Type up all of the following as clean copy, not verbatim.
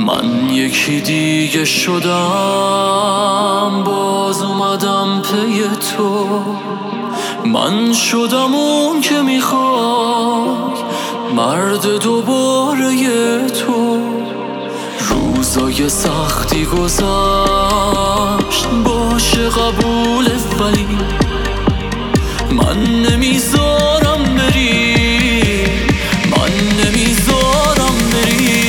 من یکی دیگه شدم، باز اومدم پی تو. من شدم اون که میخوای، مرد دوباره تو. روزای سختی گذشت، باشه قبوله، ولی من نمیذارم بری، من نمیذارم بری.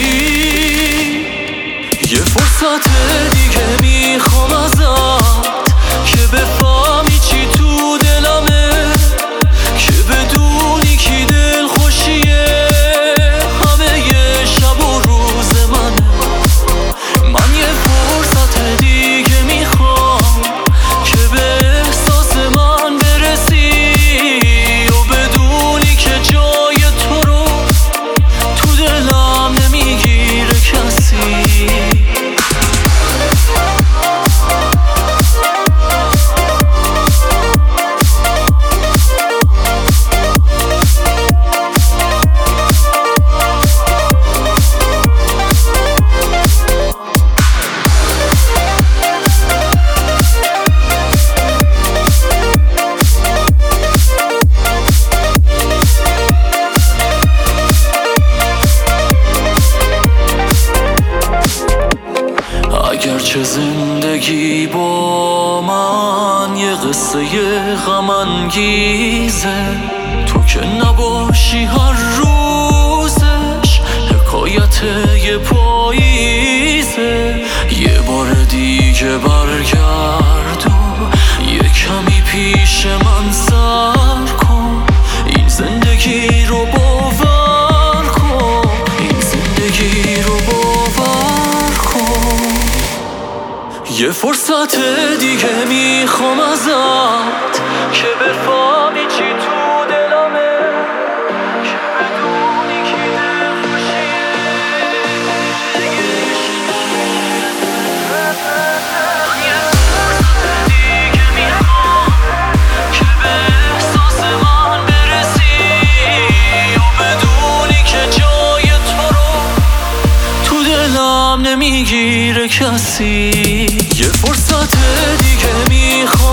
یه فرصت دیگه میخوام ازت، که بفهمی چی تو دلمه، که بدونی کی دل خوشیه همه یه شب و روز منه. من یه فرصت دیگه میخوام که به احساس من برسی و بدونی که جای تو رو تو دلم نمیگیره کسی. اگرچه زندگی با من یه قصه غم انگیزه، تو که نباشی هر روزش حکایت یه پاییزه. یه بار دیگه برگرد و یه کمی پیش من سر کن، این زندگی رو باور کن، این زندگی رو باور کن. یه فرصت دیگه میخوام ازت، که بفهمی چی تو دلمه، که بدونی کی دل خوشیه. یه فرصت دیگه میخوام که به احساس من برسی و بدونی که جای تو رو تو دلم نمیگیره کسی. یه فرصت دیگه میخوام